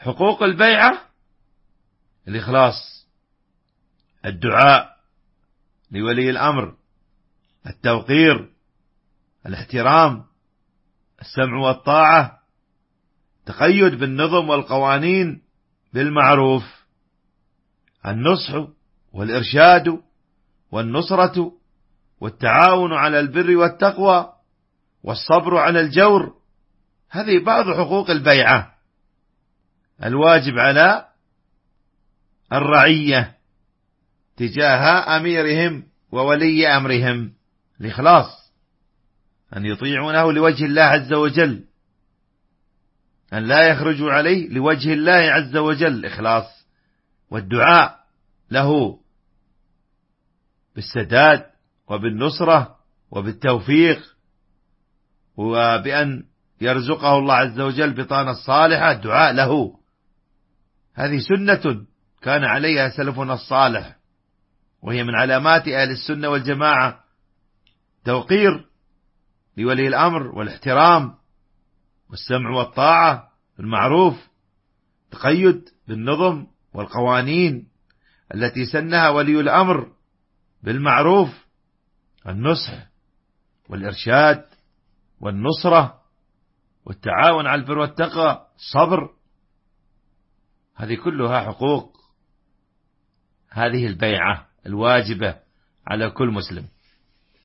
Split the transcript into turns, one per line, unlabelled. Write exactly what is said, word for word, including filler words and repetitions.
حقوق البيعة: الإخلاص، الدعاء لولي الأمر، التوقير، الاحترام، السمع والطاعة، تقيد بالنظم والقوانين بالمعروف، النصح والإرشاد والنصرة والتعاون على البر والتقوى والصبر على الجور. هذه بعض حقوق البيعة الواجب على الرعية تجاه أميرهم وولي أمرهم: الإخلاص، أن يطيعونه لوجه الله عز وجل، أن لا يخرجوا عليه لوجه الله عز وجل، إخلاص، والدعاء له بالسداد وبالنصرة وبالتوفيق، وبأن يرزقه الله عز وجل بطانة الصالحة، الدعاء له. هذه سنة كان عليها سلفنا الصالح، وهي من علامات أهل السنة والجماعة: توقير لولي الأمر والاحترام والسمع والطاعة بالمعروف، تقيد بالنظم والقوانين التي سنها ولي الأمر بالمعروف، النصح والإرشاد والنصرة والتعاون على البر والتقوى، الصبر. هذه كلها حقوق هذه البيعة الواجبة على كل مسلم.